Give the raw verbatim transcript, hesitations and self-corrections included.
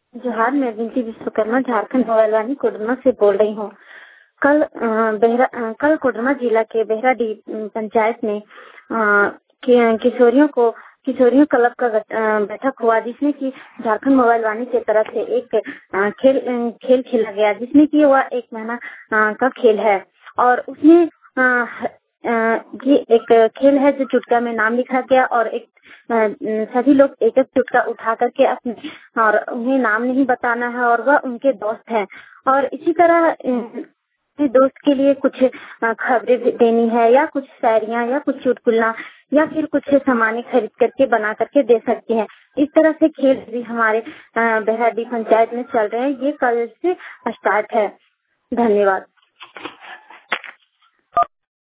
जोहार, मैं बिनती विश्वकर्मा झारखंड मोबाइलवानी कोडरमा से बोल रही हूँ। कल अ, बेहरा अ, कल कोडरमा जिला के बेहराडीह पंचायत में अ, कि, किशोरियों को किशोरियों क्लब का गठ- अ, बैठक हुआ, जिसमें कि झारखंड मोबाइलवानी की तरफ से एक अ, खेल अ, खेल खेला गया, जिसमें कि वह एक महीना अ, का खेल है। और उसमें अ, अ, ये एक खेल है जो चुटका में नाम लिखा गया, और एक अ, सभी लोग एक एक चुटका उठा करके अपने, और उन्हें नाम नहीं बताना है, और वह उनके दोस्त हैं। और इसी तरह अ, दोस्त के लिए कुछ अ, खबरें देनी है, या कुछ शायरियाँ, या कुछ चुटकुला, या फिर कुछ सामानें खरीद करके बना करके दे सकते हैं। इस तरह से खेल भी हमारे अ, बेहराडीह पंचायत में चल रहे हैं। ये कल से स्टार्ट है। धन्यवाद।